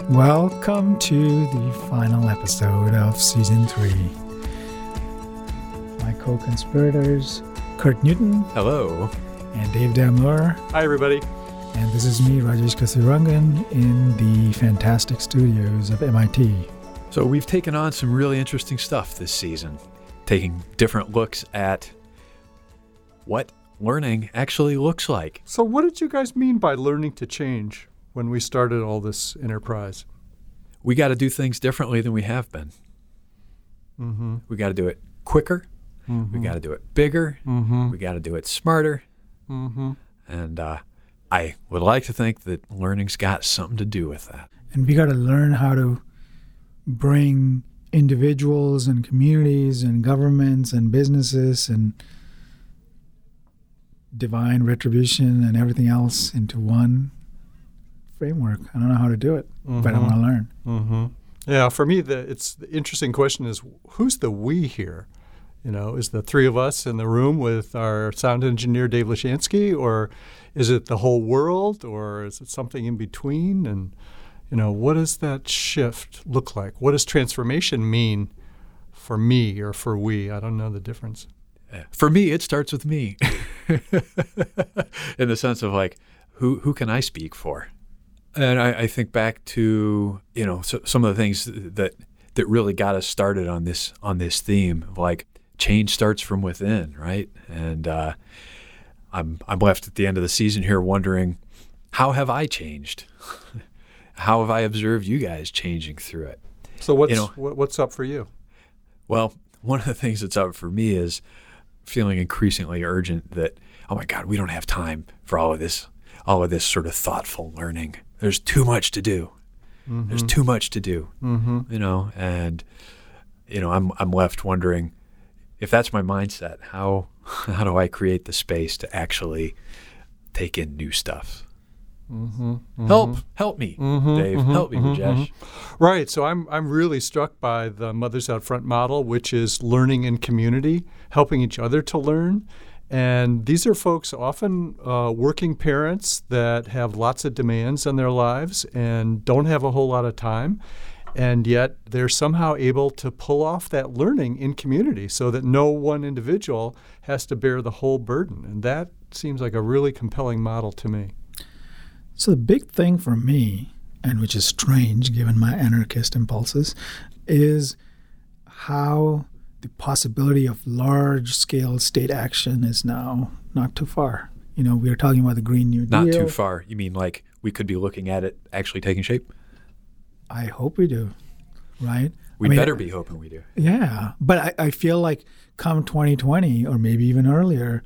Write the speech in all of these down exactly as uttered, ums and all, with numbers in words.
Welcome to the final episode of Season three. My co-conspirators, Kurt Newton. Hello. And Dave Damler. Hi, everybody. And this is me, Rajesh Kasirangan, in the fantastic studios of M I T. So we've taken on some really interesting stuff this season, taking different looks at what learning actually looks like. So what did you guys mean by learning to change when we started all this enterprise? We got to do things differently than we have been. Mm-hmm. We got to do it quicker. Mm-hmm. We got to do it bigger. Mm-hmm. We got to do it smarter. Mm-hmm. And uh, I would like to think that learning's got something to do with that. And we got to learn how to bring individuals and communities and governments and businesses and divine retribution and everything else into one framework. I don't know how to do it, mm-hmm. but I want to learn. Mm-hmm. Yeah, for me, the it's the interesting question is, who's the we here? You know, is the three of us in the room with our sound engineer, Dave Lashansky, or is it the whole world, or is it something in between? And, you know, what does that shift look like? What does transformation mean for me or for we? I don't know the difference. For me, it starts with me in the sense of like, who who can I speak for? And I, I think back to, you know, so, some of the things that that really got us started on this on this theme, like change starts from within, right? And uh, I'm I'm left at the end of the season here wondering, how have I changed? How have I observed you guys changing through it? So what's you know, what, what's up for you? Well, one of the things that's up for me is feeling increasingly urgent that, oh my God, we don't have time for all of this, all of this sort of thoughtful learning. There's too much to do. Mm-hmm. There's too much to do, mm-hmm. you know, and, you know, I'm I'm left wondering, if that's my mindset, how how do I create the space to actually take in new stuff? Mm-hmm, mm-hmm. Help, help me, mm-hmm, Dave. Mm-hmm, help me, mm-hmm, Rajesh. Mm-hmm. Right. So I'm I'm really struck by the Mothers Out Front model, which is learning in community, helping each other to learn. And these are folks often uh, working parents that have lots of demands on their lives and don't have a whole lot of time. And yet they're somehow able to pull off that learning in community so that no one individual has to bear the whole burden. And that seems like a really compelling model to me. So the big thing for me, and which is strange given my anarchist impulses, is how the possibility of large-scale state action is now not too far. You know, we were talking about the Green New Deal. Not too far. You mean like we could be looking at it actually taking shape? I hope we do, right? We I mean, better be hoping we do. Yeah, but I, I feel like come twenty twenty or maybe even earlier,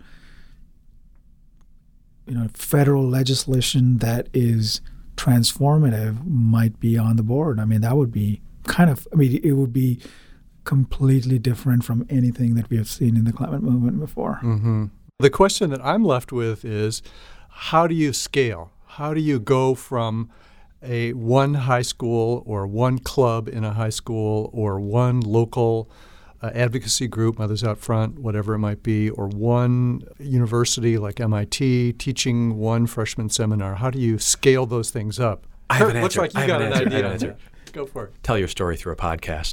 you know, federal legislation that is transformative might be on the board. I mean, that would be kind of, I mean, it would be completely different from anything that we have seen in the climate movement before. Mm-hmm. The question that I'm left with is, how do you scale? How do you go from a one high school or one club in a high school or one local uh, advocacy group, Mothers Out Front, whatever it might be, or one university like M I T teaching one freshman seminar? How do you scale those things up? I have an Looks answer. like you I got have an, an answer. idea. I have an answer. Go for it. Tell your story through a podcast.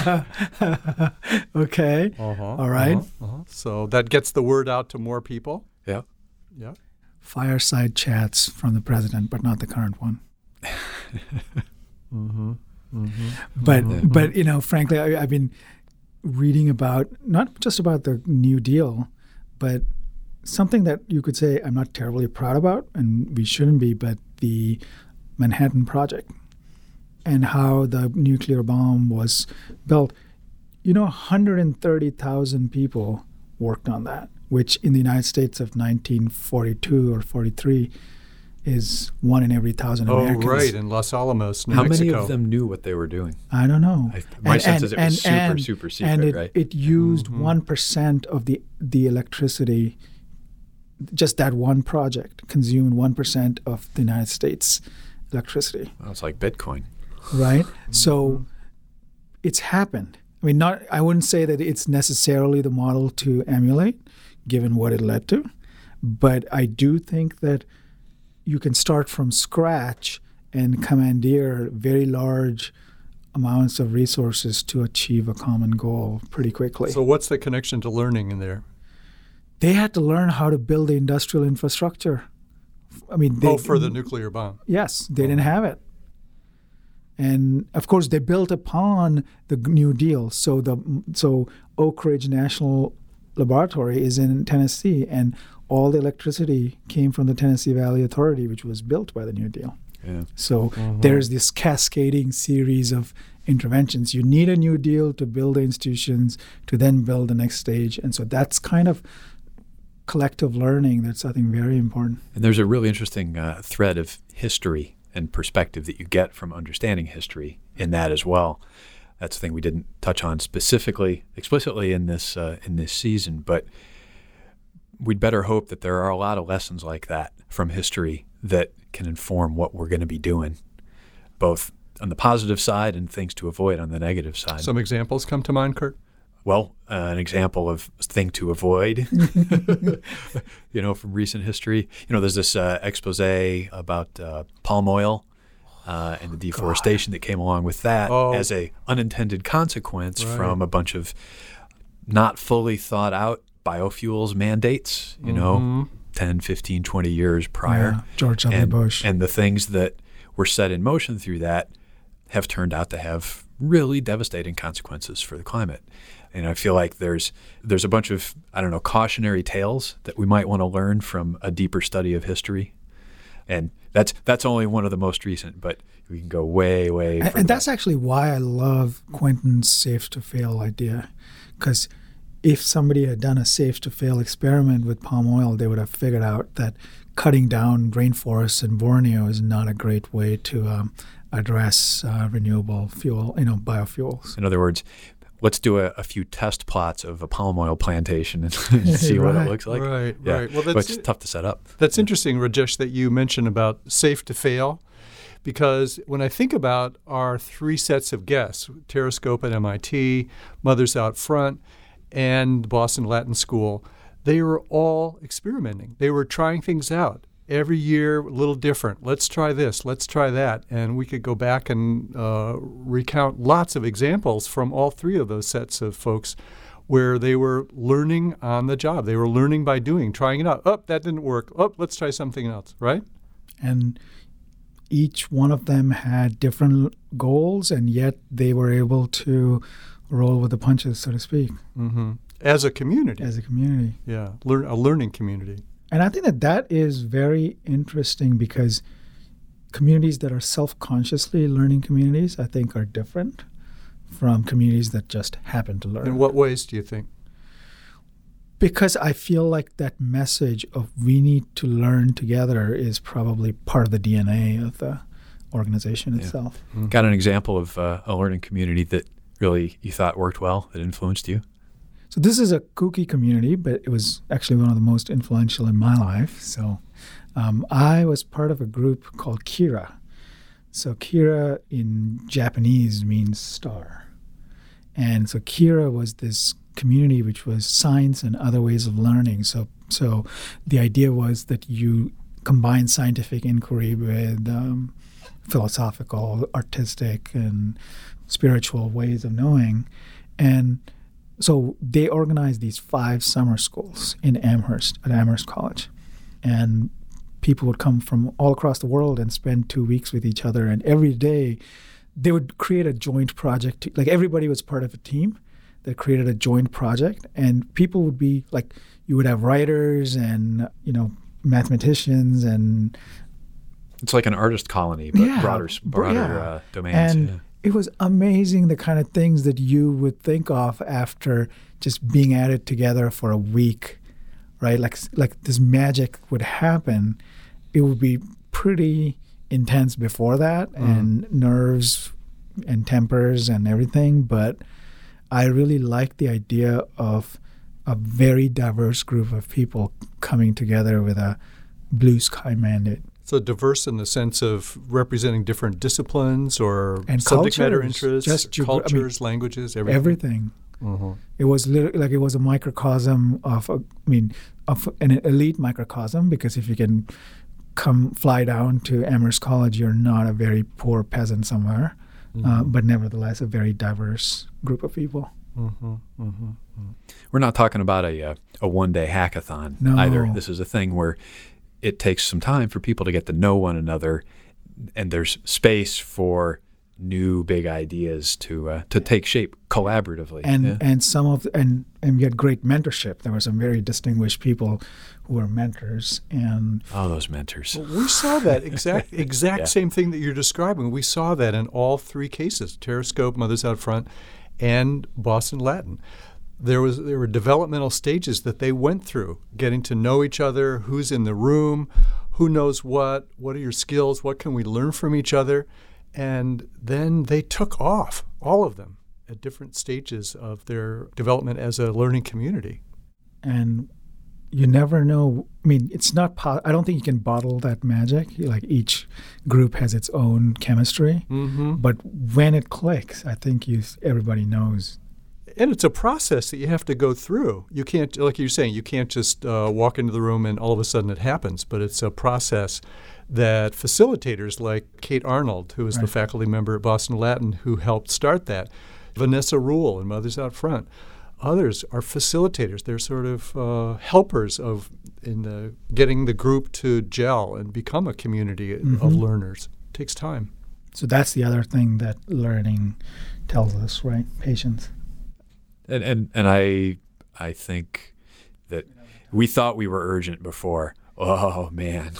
Okay. Uh-huh, All right. Uh-huh, uh-huh. So that gets the word out to more people. Yeah. Yeah. Fireside chats from the president, but not the current one. mm-hmm. Mm-hmm. But, mm-hmm. but you know, frankly, I, I've been reading about, not just about the New Deal, but something that you could say I'm not terribly proud about, and we shouldn't be, but the Manhattan Project and how the nuclear bomb was built. You know, one hundred thirty thousand people worked on that, which in the United States of nineteen forty-two or forty-three is one in every thousand oh, Americans. Oh, right, in Los Alamos, New How Mexico. many of them knew what they were doing? I don't know. I, my and, sense and, is it and, was super, and, super secret, and it, right? it used mm-hmm. one percent of the, the electricity. Just that one project consumed one percent of the United States electricity. Well, it's like Bitcoin. Right? Mm-hmm. So it's happened. I mean, not. I wouldn't say that it's necessarily the model to emulate, given what it led to. But I do think that you can start from scratch and commandeer very large amounts of resources to achieve a common goal pretty quickly. So what's the connection to learning in there? They had to learn how to build the industrial infrastructure. I mean, they, oh, for the nuclear bomb. Yes, they oh. didn't have it. And of course, they built upon the New Deal. So the so Oak Ridge National Laboratory is in Tennessee, and all the electricity came from the Tennessee Valley Authority, which was built by the New Deal. Yeah. So mm-hmm. there's this cascading series of interventions. You need a New Deal to build the institutions, to then build the next stage. And so that's kind of collective learning that's, I think, very important. And there's a really interesting uh, thread of history and perspective that you get from understanding history in that as well. That's the thing we didn't touch on specifically, explicitly in this uh, in this season, but we'd better hope that there are a lot of lessons like that from history that can inform what we're going to be doing, both on the positive side and things to avoid on the negative side. Some examples come to mind, Kurt? Well, uh, an example of thing to avoid, you know, from recent history. You know, there's this uh, expose about uh, palm oil uh, and the deforestation God. that came along with that oh. as a unintended consequence right. from a bunch of not fully thought out biofuels mandates, you mm-hmm. know, ten, fifteen, twenty years prior. Yeah, George W. And, Bush. and the things that were set in motion through that have turned out to have really devastating consequences for the climate. And I feel like there's there's a bunch of, I don't know, cautionary tales that we might want to learn from a deeper study of history. And that's that's only one of the most recent, but we can go way, way And, and that's actually why I love Quentin's safe-to-fail idea. Because if somebody had done a safe-to-fail experiment with palm oil, they would have figured out that cutting down rainforests in Borneo is not a great way to um, address uh, renewable fuel, you know, biofuels. In other words, let's do a, a few test plots of a palm oil plantation and see right. what it looks like. Right, yeah. right. Well, that's but it's tough to set up. That's interesting, Rajesh, that you mentioned about safe to fail, because when I think about our three sets of guests, Terrascope at M I T, Mothers Out Front, and Boston Latin School, they were all experimenting. They were trying things out. Every year, a little different. Let's try this. Let's try that. And we could go back and uh, recount lots of examples from all three of those sets of folks where they were learning on the job. They were learning by doing, trying it out. Oh, that didn't work. Oh, let's try something else, right? And each one of them had different goals, and yet they were able to roll with the punches, so to speak. Mm-hmm. As a community. As a community. Yeah, learn, a learning community. And I think that that is very interesting because communities that are self-consciously learning communities, I think, are different from communities that just happen to learn. In what ways do you think? Because I feel like that message of we need to learn together is probably part of the D N A of the organization yeah. itself. Mm-hmm. Got an example of uh, a learning community that really you thought worked well, that influenced you? So this is a kooky community, but it was actually one of the most influential in my life. So um, I was part of a group called Kira. So Kira in Japanese means star. And so Kira was this community which was science and other ways of learning. So so the idea was that you combine scientific inquiry with um, philosophical, artistic, and spiritual ways of knowing. And so they organized these five summer schools in Amherst, at Amherst College. And people would come from all across the world and spend two weeks with each other. And every day they would create a joint project. Like everybody was part of a team that created a joint project. And people would be like, you would have writers and, you know, mathematicians and... It's like an artist colony, but yeah, broader, broader yeah. uh, domains. And yeah. it was amazing the kind of things that you would think of after just being at it together for a week, right? Like like this magic would happen. It would be pretty intense before that, mm. and nerves and tempers and everything. But I really liked the idea of a very diverse group of people coming together with a blue sky mandate. So diverse in the sense of representing different disciplines or and subject cultures, matter interests, just geogra- cultures, I mean, languages, everything. Everything. Mm-hmm. It was literally like it was a microcosm of, a, I mean, of an elite microcosm, because if you can come fly down to Amherst College, you're not a very poor peasant somewhere, mm-hmm. uh, but nevertheless a very diverse group of people. Mm-hmm, mm-hmm, mm-hmm. We're not talking about a a, a one-day hackathon no. either. This is a thing where it takes some time for people to get to know one another, and there's space for new big ideas to uh, to take shape collaboratively. And yeah. and some of and and we had great mentorship. There were some very distinguished people who were mentors. And oh, those mentors. Well, we saw that exact exact yeah. same thing that you're describing. We saw that in all three cases: Terrascope, Mothers Out Front, and Boston Latin. There was there were developmental stages that they went through, getting to know each other, who's in the room, who knows what, what are your skills, what can we learn from each other. And then they took off, all of them, at different stages of their development as a learning community. And you never know. I mean, it's not. Po- I don't think you can bottle that magic. Like each group has its own chemistry. Mm-hmm. But when it clicks, I think you everybody knows. And it's a process that you have to go through. You can't, like you're saying, you can't just uh, walk into the room and all of a sudden it happens. But it's a process that facilitators like Kate Arnold, who is right. the faculty member at Boston Latin, who helped start that, Vanessa Rule and Mothers Out Front, others are facilitators. They're sort of uh, helpers of in the, getting the group to gel and become a community mm-hmm. of learners. It takes time. So that's the other thing that learning tells us, right? Patience. And and and I I think that we thought we were urgent before. Oh man.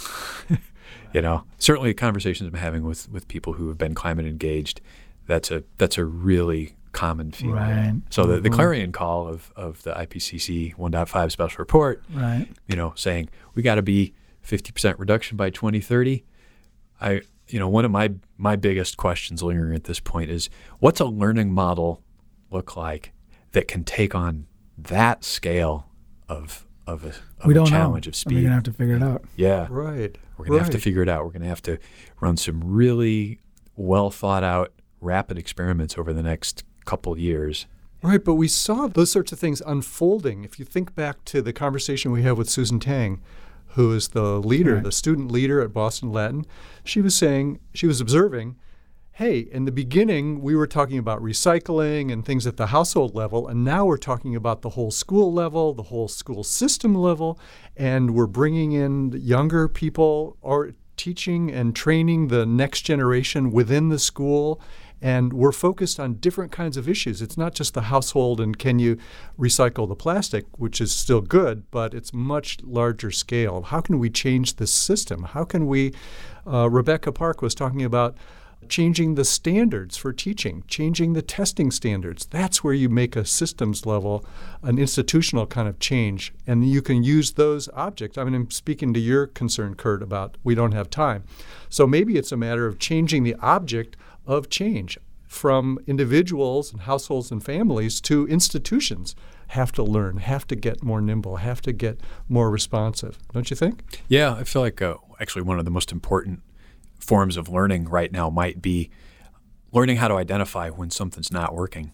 You know, certainly conversations I'm having with, with people who have been climate engaged, that's a that's a really common feeling. Right. So the, the Mm-hmm. clarion call of, of the I P C C one point five special report, right. you know, saying we got to be fifty percent reduction by twenty thirty. I, you know, one of my my biggest questions lingering at this point is, what's a learning model look like that can take on that scale of of a, of we a don't challenge know. of speed? We're gonna have to figure it out. Yeah. Right. We're going right. to have to figure it out. We're going to have to run some really well thought out rapid experiments over the next couple years. Right, but we saw those sorts of things unfolding. If you think back to the conversation we had with Susan Tang, who is the leader, right. the student leader at Boston Latin, she was saying, she was observing, hey, in the beginning, we were talking about recycling and things at the household level, and now we're talking about the whole school level, the whole school system level, and we're bringing in younger people or teaching and training the next generation within the school, and we're focused on different kinds of issues. It's not just the household and can you recycle the plastic, which is still good, but it's much larger scale. How can we change the system? How can we, uh, Rebecca Park was talking about changing the standards for teaching, changing the testing standards. That's where you make a systems level, an institutional kind of change. And you can use those objects. I mean, I'm speaking to your concern, Kurt, about we don't have time. So maybe it's a matter of changing the object of change from individuals and households and families to institutions. Have to learn, have to get more nimble, have to get more responsive. Don't you think? Yeah, I feel like uh, actually one of the most important forms of learning right now might be learning how to identify when something's not working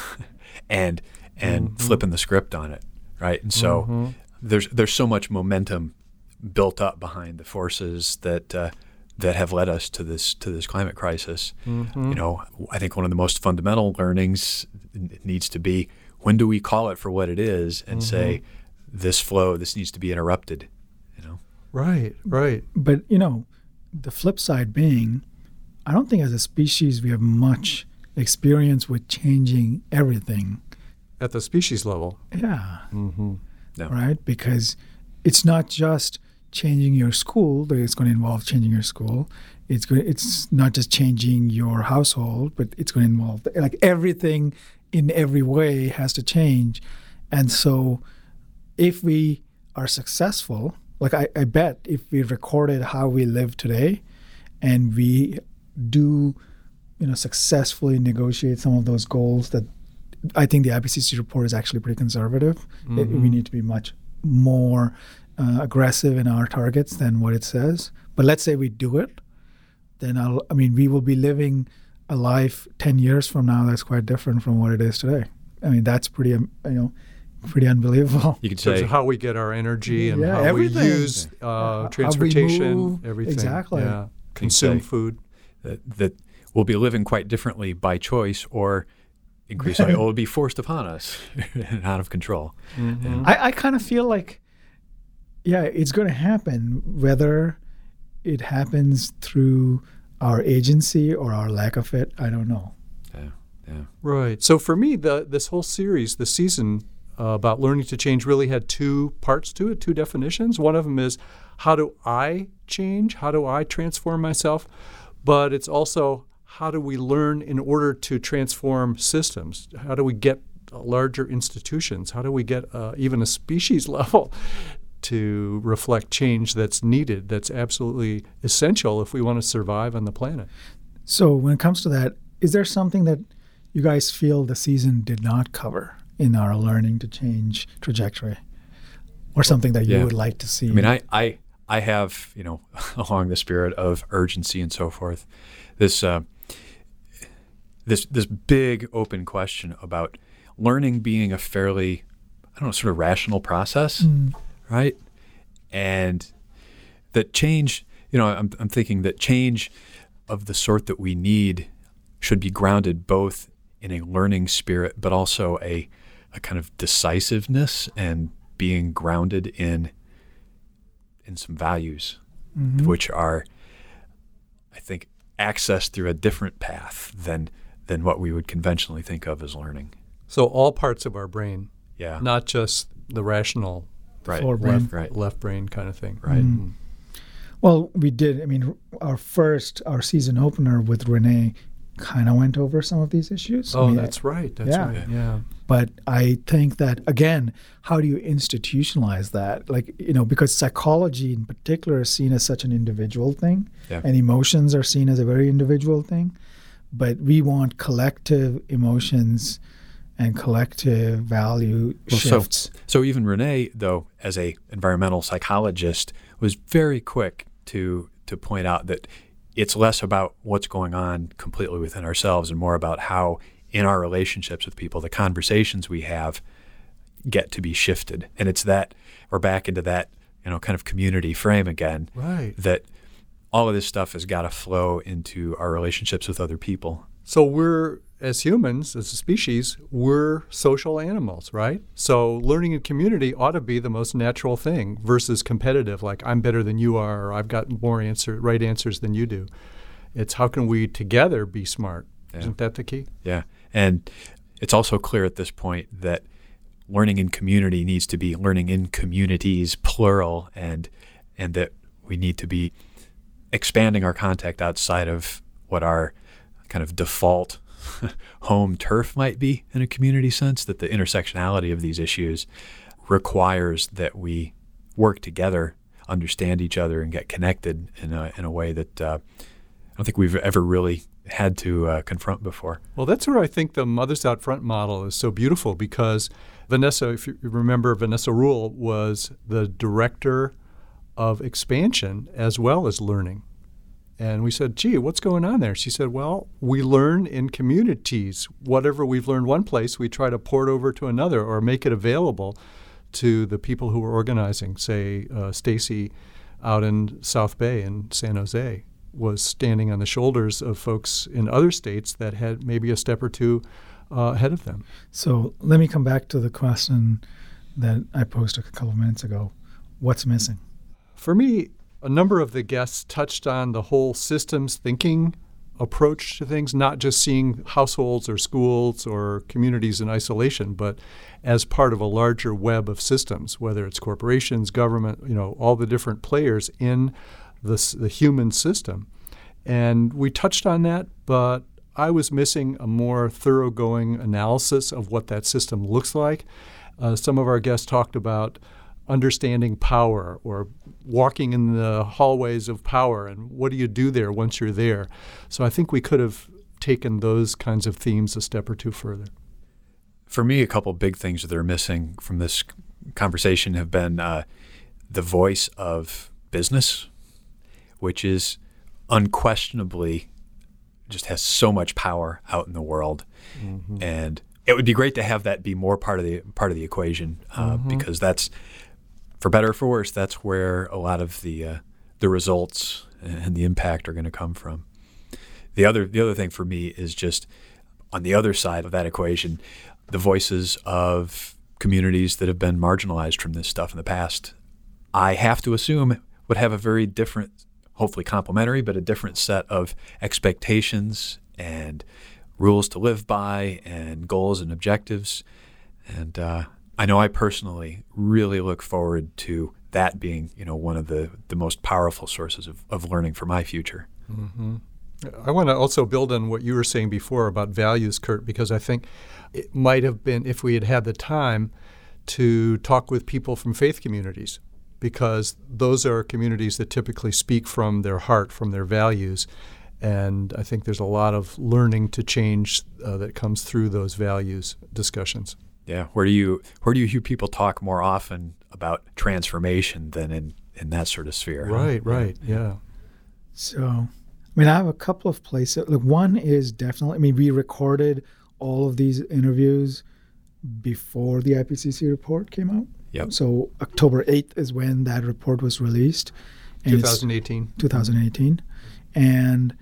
and and mm-hmm. flipping the script on it, right? And so mm-hmm. there's there's so much momentum built up behind the forces that uh, that have led us to this to this climate crisis. Mm-hmm. You know, I think one of the most fundamental learnings needs to be, when do we call it for what it is and mm-hmm. say, this flow, this needs to be interrupted, you know? Right, right. But, you know, the flip side being, I don't think as a species we have much experience with changing everything. At the species level. Yeah. Mm-hmm. No. Right? Because it's not just changing your school, that it's going to involve changing your school. It's going. It's not just changing your household, but it's going to involve, like, everything in every way has to change. And so if we are successful, like I, I bet if we recorded how we live today and we do, you know, successfully negotiate some of those goals that I think the I P C C report is actually pretty conservative. Mm-hmm. It, we need to be much more uh, aggressive in our targets than what it says. But let's say we do it, then I'll, I mean, we will be living a life ten years from now that's quite different from what it is today. I mean, that's pretty, um, you know, pretty unbelievable. You could So say how we get our energy and Yeah, how everything. we use Yeah. uh, How we transportation, move. everything. Exactly. Yeah. Consume say- food. that, that we'll be living quite differently by choice or increasingly it will be forced upon us and out of control. Mhm. I, I kind of feel like, yeah, it's going to happen, whether it happens through our agency or our lack of it. I don't know. Yeah, yeah. Right. So for me, the this whole series, the season uh, about learning to change, really had two parts to it, two definitions. One of them is how do I change? How do I transform myself? But it's also how do we learn in order to transform systems? How do we get larger institutions? How do we get uh, even a species level to reflect change that's needed, that's absolutely essential if we want to survive on the planet? So when it comes to that, is there something that you guys feel the season did not cover in our learning to change trajectory, or something that you Yeah. would like to see? I mean, I, I, I have, you know, along the spirit of urgency and so forth, this, uh, this, this big open question about learning being a fairly, I don't know, sort of rational process, Mm. right? And that change, you know, I'm, I'm thinking that change of the sort that we need should be grounded both in a learning spirit, but also a, a kind of decisiveness and being grounded in in some values, Mhm. which are, I think, accessed through a different path than than what we would conventionally think of as learning. So all parts of our brain, Yeah, not just the rational right, Forebrain. left, right, left brain kind of thing. right. Mm. Well, we did. I mean, our first, our season opener with Renee kind of went over some of these issues. I Oh, mean, that's right. That's yeah. right. Yeah. But I think that, again, how do you institutionalize that? Like, you know, because psychology in particular is seen as such an individual thing, Yeah. and emotions are seen as a very individual thing. But we want collective emotions and collective value Well, so- shifts. So even Renee, though, as a environmental psychologist, was very quick to to point out that it's less about what's going on completely within ourselves and more about how in our relationships with people, the conversations we have get to be shifted. And it's that we're back into that, you know, kind of community frame again, Right. that all of this stuff has got to flow into our relationships with other people. So we're, as humans, as a species, we're social animals, right? So learning in community ought to be the most natural thing versus competitive, like I'm better than you are, or I've got more answer, right answers than you do. It's how can we together be smart? Yeah. Isn't that the key? Yeah. And it's also clear at this point that learning in community needs to be learning in communities, plural, and and that we need to be expanding our contact outside of what our kind of default home turf might be in a community sense, that the intersectionality of these issues requires that we work together, understand each other, and get connected in a, in a way that uh, I don't think we've ever really had to uh, confront before. Well, that's where I think the Mothers Out Front model is so beautiful because Vanessa, if you remember, Vanessa Rule was the director of expansion as well as learning. And we said, gee, what's going on there? She said, well, we learn in communities. Whatever we've learned one place, we try to port over to another or make it available to the people who are organizing. Say, uh, Stacy out in South Bay in San Jose was standing on the shoulders of folks in other states that had maybe a step or two uh, ahead of them. So let me come back to the question that I posed a couple of minutes ago. What's missing? For me, a number of the guests touched on the whole systems thinking approach to things, not just seeing households or schools or communities in isolation, but as part of a larger web of systems, whether it's corporations, government, you know, all the different players in the, the human system. And we touched on that, but I was missing a more thoroughgoing analysis of what that system looks like. Uh, some of our guests talked about understanding power or walking in the hallways of power and what do you do there once you're there. So I think we could have taken those kinds of themes a step or two further. For me, a couple big things that are missing from this conversation have been uh, the voice of business, which is unquestionably just has so much power out in the world. Mm-hmm. And it would be great to have that be more part of the part of the equation, uh, mm-hmm. because that's, for better or for worse, that's where a lot of the uh, the results and the impact are going to come from. The other the other thing for me is just on the other side of that equation, the voices of communities that have been marginalized from this stuff in the past, I have to assume would have a very different, hopefully complementary, but a different set of expectations and rules to live by and goals and objectives. And uh, I know I personally really look forward to that being, you know, one of the, the most powerful sources of, of learning for my future. Mm-hmm. I want to also build on what you were saying before about values, Kurt, because I think it might have been, if we had had the time, to talk with people from faith communities, because those are communities that typically speak from their heart, from their values. And I think there's a lot of learning to change uh, that comes through those values discussions. Yeah. Where do you where do you hear people talk more often about transformation than in, in that sort of sphere? Right, huh? right, yeah. yeah. So, I mean, I have a couple of places. Like one is definitely, I mean, we recorded all of these interviews before the I P C C report came out. Yep. So October eighth is when that report was released. And twenty eighteen. twenty eighteen. And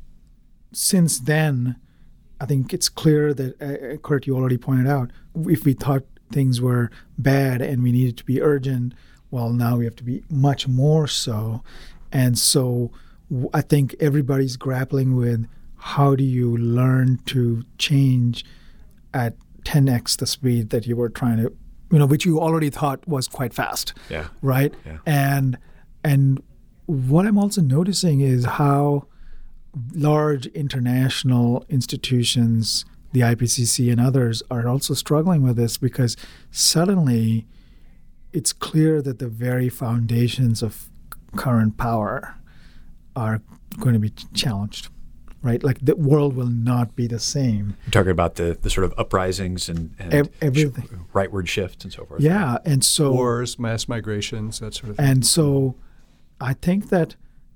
since then, I think it's clear that, uh, Kurt, you already pointed out, if we thought things were bad and we needed to be urgent, well, now we have to be much more so. And so w- I think everybody's grappling with how do you learn to change at ten x the speed that you were trying to, you know, which you already thought was quite fast. Yeah. Right? Yeah. And and what I'm also noticing is how large international institutions, the I P C C and others, are also struggling with this, because suddenly it's clear that the very foundations of current power are going to be challenged. Right, like the world will not be the same. You're talking about the, the sort of uprisings and, and Ev- everything, sh- rightward shifts and so forth. Yeah, and so wars, mass migrations, that sort of thing. And so, I think that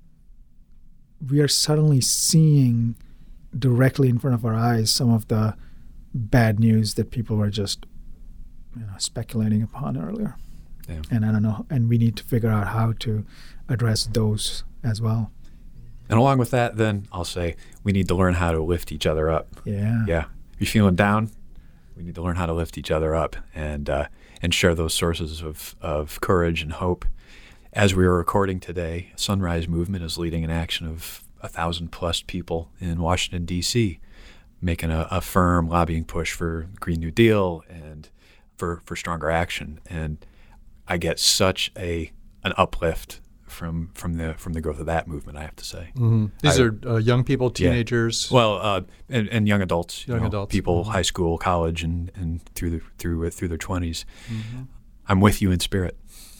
we are suddenly seeing directly in front of our eyes some of the bad news that people were just, you know, speculating upon earlier. Yeah. And I don't know, and we need to figure out how to address those as well. And along with that, then, I'll say we need to learn how to lift each other up. Yeah. Yeah. If you're feeling down, we need to learn how to lift each other up and uh, and share those sources of, of courage and hope. As we are recording today, Sunrise Movement is leading an action of a thousand plus people in Washington, D C, making a, a firm lobbying push for Green New Deal and for, for stronger action. And I get such a an uplift from from the from the growth of that movement, I have to say. Mm-hmm. These I, are uh, young people, teenagers. Yeah. Well, uh, and, and young adults, young you know, adults, people, mm-hmm. high school, college, and, and through the, through through their twenties. Mm-hmm. I'm with you in spirit.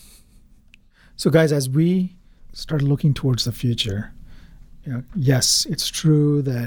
So, guys, as we start looking towards the future, you know, yes, it's true that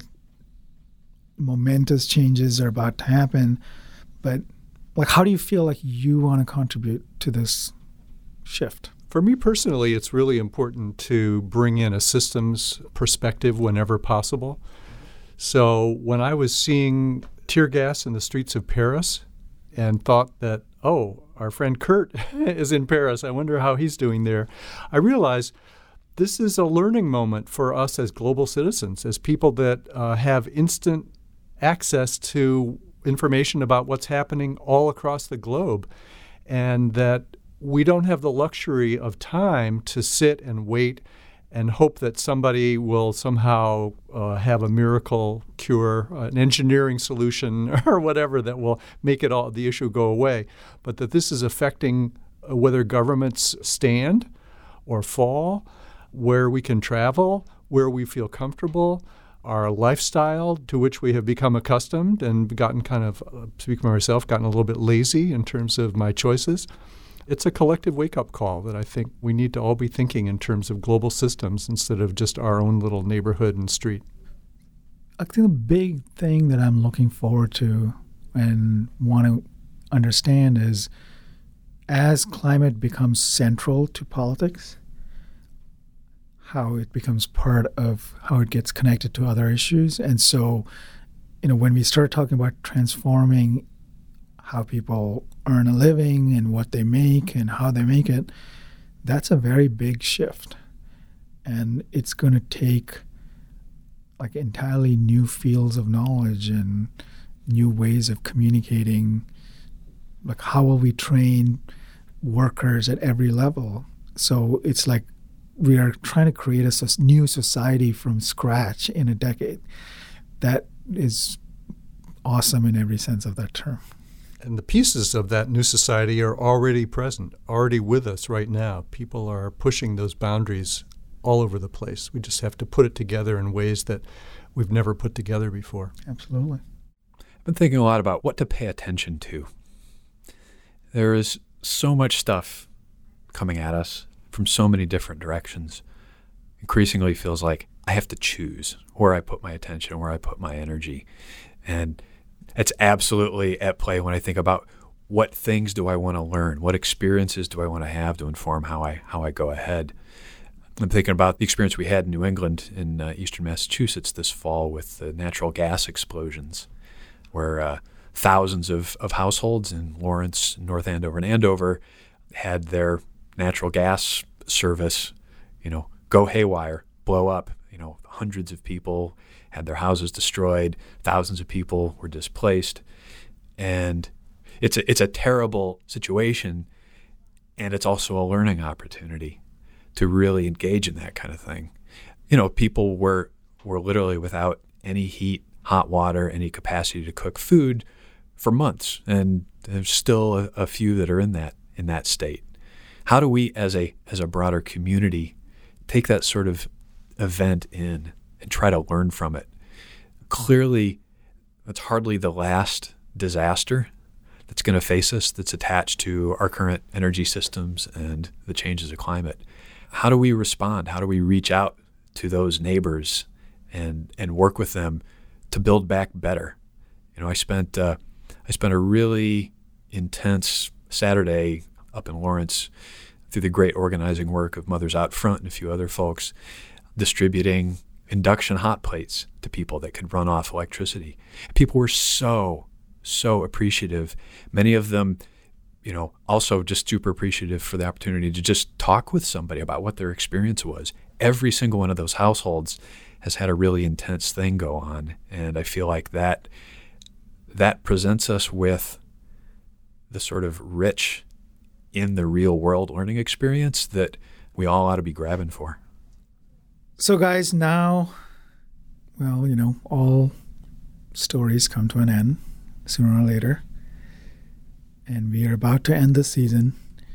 momentous changes are about to happen, but like, how do you feel like you want to contribute to this shift? For me personally, it's really important to bring in a systems perspective whenever possible. So when I was seeing tear gas in the streets of Paris and thought that, oh, our friend Kurt is in Paris, I wonder how he's doing there, I realized this is a learning moment for us as global citizens, as people that uh, have instant access to information about what's happening all across the globe, and that we don't have the luxury of time to sit and wait and hope that somebody will somehow uh, have a miracle cure, uh, an engineering solution or whatever that will make it all the issue go away, but that this is affecting uh, whether governments stand or fall, where we can travel, where we feel comfortable, our lifestyle to which we have become accustomed and gotten kind of, uh, speaking for myself, gotten a little bit lazy in terms of my choices. It's a collective wake-up call that I think we need to all be thinking in terms of global systems instead of just our own little neighborhood and street. I think the big thing that I'm looking forward to and want to understand is, as climate becomes central to politics, how it becomes part of how it gets connected to other issues. And so you know, when we start talking about transforming how people earn a living and what they make and how they make it, that's a very big shift. And it's going to take like entirely new fields of knowledge and new ways of communicating. Like, how will we train workers at every level? So it's like we are trying to create a new society from scratch in a decade. That is awesome in every sense of that term. And the pieces of that new society are already present, already with us right now. People are pushing those boundaries all over the place. We just have to put it together in ways that we've never put together before. Absolutely. I've been thinking a lot about what to pay attention to. There is so much stuff coming at us from so many different directions. Increasingly feels like I have to choose where I put my attention, where I put my energy. And it's absolutely at play when I think about what things do I want to learn, what experiences do I want to have to inform how I how I go ahead. I'm thinking about the experience we had in New England, in uh, eastern Massachusetts this fall with the natural gas explosions, where uh, thousands of, of households in Lawrence, North Andover, and Andover had their natural gas service, you know, go haywire, blow up. You know, hundreds of people had their houses destroyed. Thousands of people were displaced, and it's a it's a terrible situation, and it's also a learning opportunity to really engage in that kind of thing. You know, people were were literally without any heat, hot water, any capacity to cook food for months, and there's still a, a few that are in that in that state. How do we, as a as a broader community, take that sort of event in and try to learn from it? Clearly, that's hardly the last disaster that's going to face us that's attached to our current energy systems and the changes of climate. How do we respond? How do we reach out to those neighbors and and work with them to build back better? You know, I spent uh, I spent a really intense Saturday up in Lawrence through the great organizing work of Mothers Out Front and a few other folks, distributing induction hot plates to people that could run off electricity. People were so, so appreciative. Many of them, you know, also just super appreciative for the opportunity to just talk with somebody about what their experience was. Every single one of those households has had a really intense thing go on, and I feel like that that presents us with the sort of rich, in the real world learning experience that we all ought to be grabbing for. So guys, now, well, you know, all stories come to an end sooner or later. And we are about to end the season.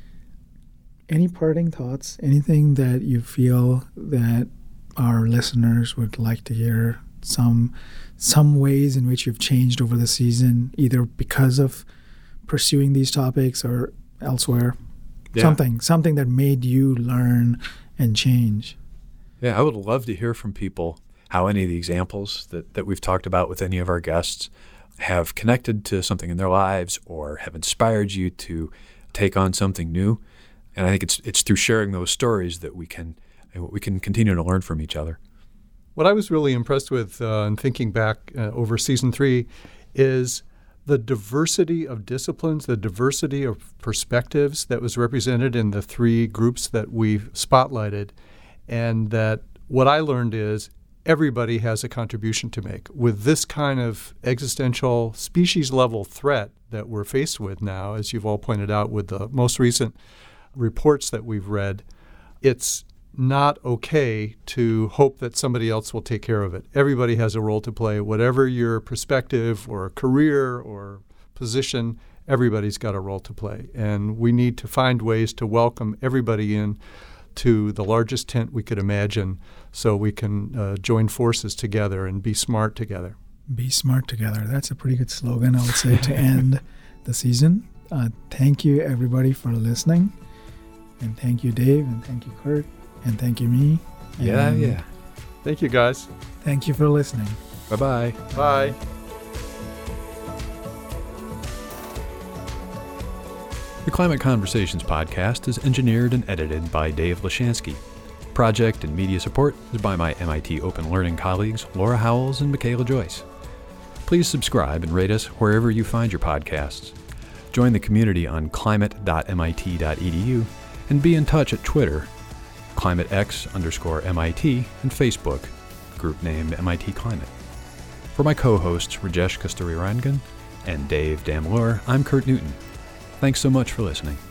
Any parting thoughts? Anything that you feel that our listeners would like to hear? Some some ways in which you've changed over the season, either because of pursuing these topics or elsewhere? Yeah. Something, something that made you learn and change. Yeah, I would love to hear from people how any of the examples that, that we've talked about with any of our guests have connected to something in their lives or have inspired you to take on something new. And I think it's it's through sharing those stories that we can we can continue to learn from each other. What I was really impressed with uh, in thinking back uh, over season three is the diversity of disciplines, the diversity of perspectives that was represented in the three groups that we've spotlighted. And that what I learned is everybody has a contribution to make. With this kind of existential species-level threat that we're faced with now, as you've all pointed out with the most recent reports that we've read, it's not okay to hope that somebody else will take care of it. Everybody has a role to play. Whatever your perspective or career or position, everybody's got a role to play. And we need to find ways to welcome everybody in to the largest tent we could imagine so we can uh, join forces together and be smart together. Be smart together. That's a pretty good slogan, I would say, to end the season. Uh, thank you, everybody, for listening. And thank you, Dave, and thank you, Kurt, and thank you, me. Yeah, and yeah. Thank you, guys. Thank you for listening. Bye-bye. Bye. The Climate Conversations podcast is engineered and edited by Dave Lashansky. Project and media support is by my M I T Open Learning colleagues Laura Howells and Michaela Joyce. Please subscribe and rate us wherever you find your podcasts. Join the community on climate dot M I T dot E D U and be in touch at Twitter, climatex underscore M I T, and Facebook, group name M I T Climate. For my co-hosts Rajesh Kasturirangan and Dave Damlur, I'm Kurt Newton. Thanks so much for listening.